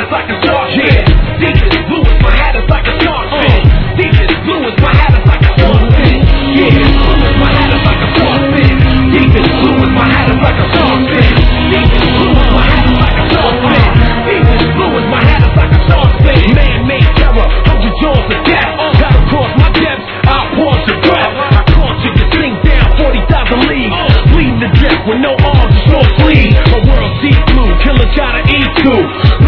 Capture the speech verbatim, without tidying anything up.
is like a shark fin. Deep as blue as my hat is like a shark fin. Deep as blue as my hat is like a shark fin. Yeah, blue as my hat is like a shark fin. Deep as blue as my hat is like a shark fin. Deep as blue as my hat is like a shark fin. Deep as blue as my hat is like a shark fin. Man-made terror, hundred jaws of death. Gotta cross my depths, I'll pause your breath. I caught you to sink down forty thousand leagues. Bleeding to death with no arms, just no sleeves. A world deep blue, killer try to eat too.